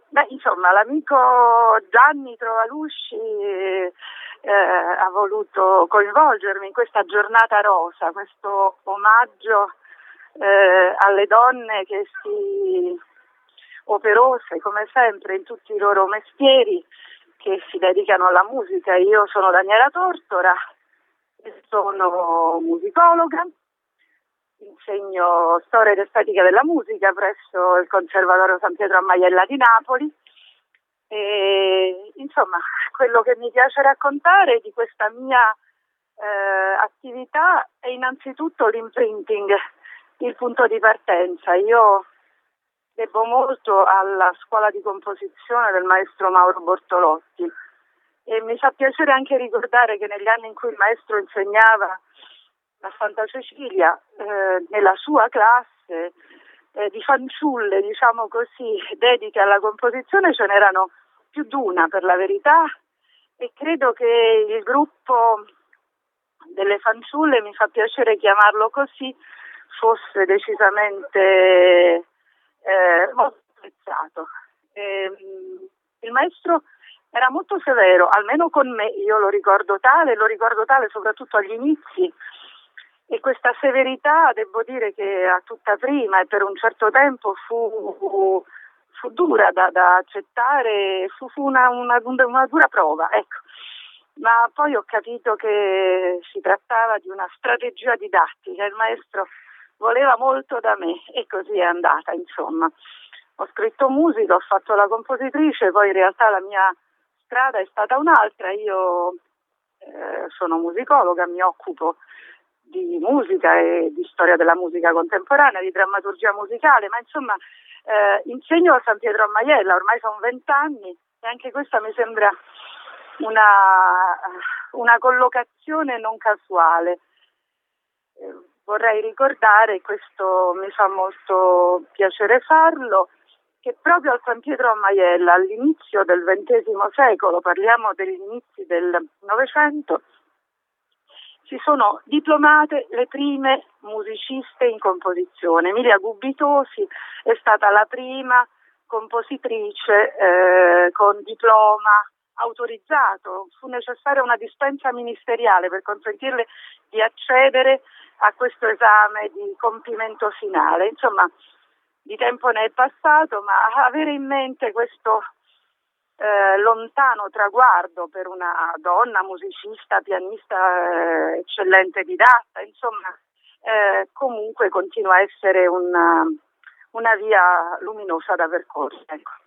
Insomma, l'amico Gianni Trovalusci ha voluto coinvolgermi in questa giornata rosa, questo omaggio alle donne che operose come sempre in tutti i loro mestieri, che si dedicano alla musica. Io sono Daniela Tortora e sono musicologa, insegno storia ed estetica della musica presso il Conservatorio San Pietro a Maiella di Napoli e insomma quello che mi piace raccontare di questa mia attività è innanzitutto l'imprinting, il punto di partenza. Io debbo molto alla scuola di composizione del maestro Mauro Bortolotti e mi fa piacere anche ricordare che negli anni in cui il maestro insegnava a Santa Cecilia, nella sua classe di fanciulle, diciamo così, dediche alla composizione ce n'erano più di una per la verità, e credo che il gruppo delle fanciulle, mi fa piacere chiamarlo così, fosse decisamente molto apprezzato. Il maestro era molto severo, almeno con me, io lo ricordo tale soprattutto agli inizi, e questa severità devo dire che a tutta prima e per un certo tempo fu dura da accettare, fu una dura prova, ecco. Ma poi ho capito che si trattava di una strategia didattica, il maestro voleva molto da me e così è andata, insomma. Ho scritto musica, ho fatto la compositrice, poi in realtà la mia strada è stata un'altra. Io sono musicologa, mi occupo di musica e di storia della musica contemporanea, di drammaturgia musicale, ma insomma insegno a San Pietro a Maiella, ormai sono 20 anni e anche questa mi sembra una collocazione non casuale. Vorrei ricordare, questo mi fa molto piacere farlo, che proprio al San Pietro a Maiella, all'inizio del XX secolo, parliamo degli inizi del Novecento, si sono diplomate le prime musiciste in composizione. Emilia Gubitosi è stata la prima compositrice con diploma autorizzato. Fu necessaria una dispensa ministeriale per consentirle di accedere a questo esame di compimento finale. Insomma, di tempo ne è passato, ma avere in mente questo lontano traguardo per una donna musicista, pianista, eccellente didatta, insomma, comunque continua a essere una via luminosa da percorrere. Ecco.